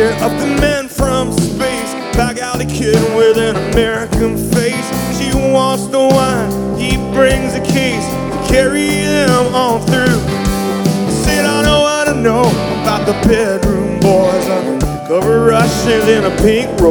picture of the man from space, back alley kid with an American face. She wants the wine, he brings a case to carry them on through. Said I know about the bedroom boys, undercover Russians in a pink robe.